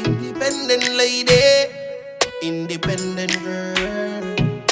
Independent lady, independent girl.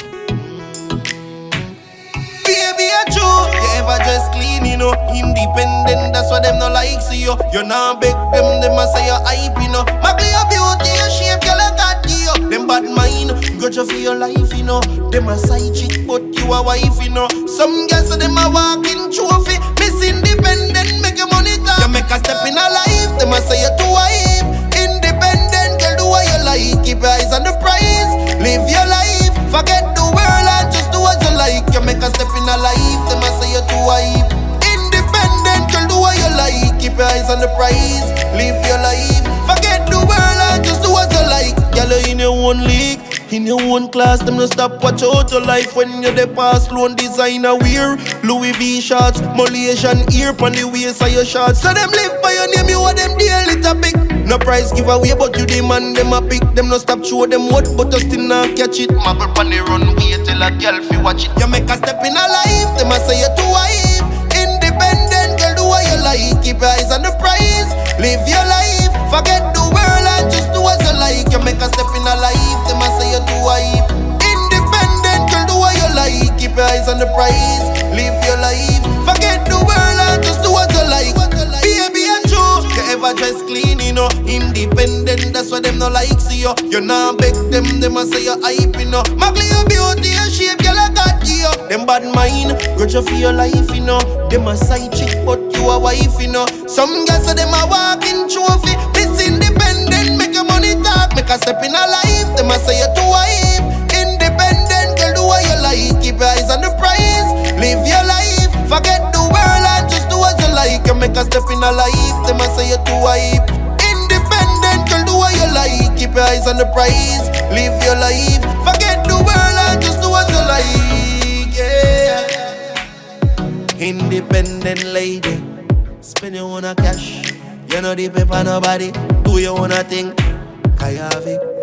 Baby, a true. You ever dress clean, you know, independent. That's why them no like see you. You not beg them a say you hype, you know. Magly your beauty, your shape, girl, I got you. Them bad mind, got you for your life, you know. Them a side chick, but you a wife, you know. Some girls say them a walking trophy. Miss independent, make your money talk. You make a step in a life, them a say you too hype. Independent, girl, do what you like. Keep your eyes on the prize. Live your life, forget the world and just do what you like. You make a step in a life, them a say you too hype. Independent, girl, do what you like. Keep your eyes on the prize. Live your life, forget the world and just do what you like. Girl, you in your own league, in your own class. Them no stop watch out your life when you're the past. Loan designer wear Louis V shots, Malaysian ear pon the waist of your shots. So them live by your name, you want them daily topic. No price giveaway, but you demand them a pick. Them no stop show them what, but you still not catch it. Muggle pon the runway till a girl fi watch it. You make a step in a life, them a say you too hype. Independent, girl, do what you like. Keep your eyes on the prize. Live your life, forget the world and just do what you like. You make a step in a life, them a say you too hype. Independent, girl, do what you like. Keep your eyes on the prize. Live your life, forget the world and just do what you like. Baby, and true, you ever dress clean, you know. Independent, that's why them no like see you. You not beg them a say you hype, you know. Magly your beauty, your shape, girl, I got you. Them bad mind, got you for your life, you know. Them a side chick, but you a wife, you know. Some girls say them a walking trophy. Miss independent, make your money talk. Make a step in a life, them a say you too hype. Independent, girl, do what you like. Keep your eyes on the prize. Live your life, forget the world and just do what you like. You make a step in a life, them a say you too hype. Independent, girl, do what you like. Keep your eyes on the prize. Live your life, forget the world and just do what you like. Yeah. Independent lady, spend your own cash. You know the paper nobody, do your own thing. I have it.